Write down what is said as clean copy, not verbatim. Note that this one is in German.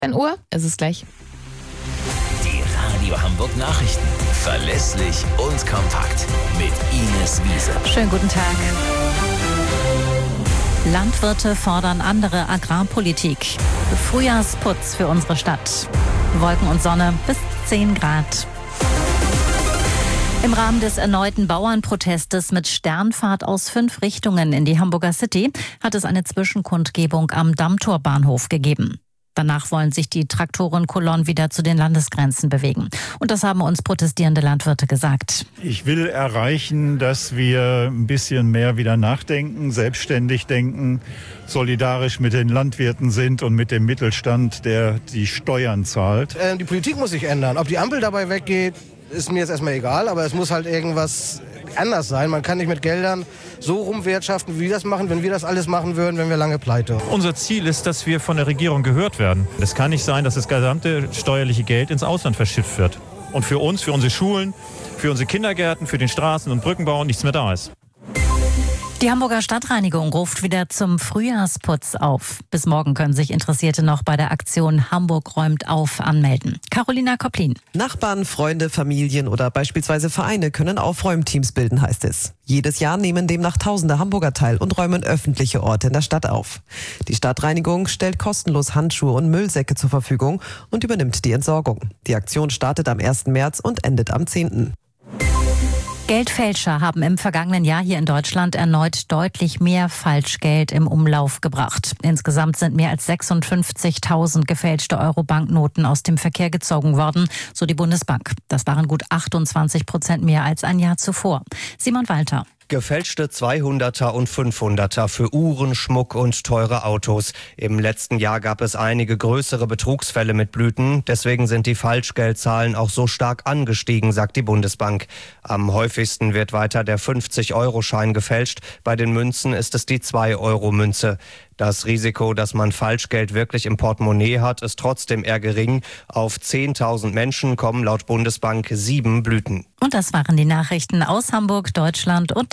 1 Uhr ist es gleich. Die Radio Hamburg Nachrichten. Verlässlich und kompakt. Mit Ines Wiese. Schönen guten Tag. Landwirte fordern andere Agrarpolitik. Frühjahrsputz für unsere Stadt. Wolken und Sonne bis 10 Grad. Im Rahmen des erneuten Bauernprotestes mit Sternfahrt aus 5 Richtungen in die Hamburger City hat es eine Zwischenkundgebung am Dammtorbahnhof gegeben. Danach wollen sich die Traktorenkolonnen wieder zu den Landesgrenzen bewegen. Und das haben uns protestierende Landwirte gesagt. Ich will erreichen, dass wir ein bisschen mehr wieder nachdenken, selbstständig denken, solidarisch mit den Landwirten sind und mit dem Mittelstand, der die Steuern zahlt. Die Politik muss sich ändern. Ob die Ampel dabei weggeht, ist mir jetzt erstmal egal, aber es muss halt irgendwas anders sein. Man kann nicht mit Geldern so rumwirtschaften, wie wir das machen, wenn wir das alles machen würden, wenn wir lange pleite. Unser Ziel ist, dass wir von der Regierung gehört werden. Es kann nicht sein, dass das gesamte steuerliche Geld ins Ausland verschifft wird. Und für uns, für unsere Schulen, für unsere Kindergärten, für den Straßen- und Brückenbau nichts mehr da ist. Die Hamburger Stadtreinigung ruft wieder zum Frühjahrsputz auf. Bis morgen können sich Interessierte noch bei der Aktion Hamburg räumt auf anmelden. Carolina Kopplin. Nachbarn, Freunde, Familien oder beispielsweise Vereine können Aufräumteams bilden, heißt es. Jedes Jahr nehmen demnach Tausende Hamburger teil und räumen öffentliche Orte in der Stadt auf. Die Stadtreinigung stellt kostenlos Handschuhe und Müllsäcke zur Verfügung und übernimmt die Entsorgung. Die Aktion startet am 1. März und endet am 10. Geldfälscher haben im vergangenen Jahr hier in Deutschland erneut deutlich mehr Falschgeld im Umlauf gebracht. Insgesamt sind mehr als 56.000 gefälschte Euro-Banknoten aus dem Verkehr gezogen worden, so die Bundesbank. Das waren gut 28% mehr als ein Jahr zuvor. Simon Walter. Gefälschte 200er und 500er für Uhren, Schmuck und teure Autos. Im letzten Jahr gab es einige größere Betrugsfälle mit Blüten. Deswegen sind die Falschgeldzahlen auch so stark angestiegen, sagt die Bundesbank. Am häufigsten wird weiter der 50-Euro-Schein gefälscht. Bei den Münzen ist es die 2-Euro-Münze. Das Risiko, dass man Falschgeld wirklich im Portemonnaie hat, ist trotzdem eher gering. Auf 10.000 Menschen kommen laut Bundesbank 7 Blüten. Und das waren die Nachrichten aus Hamburg, Deutschland und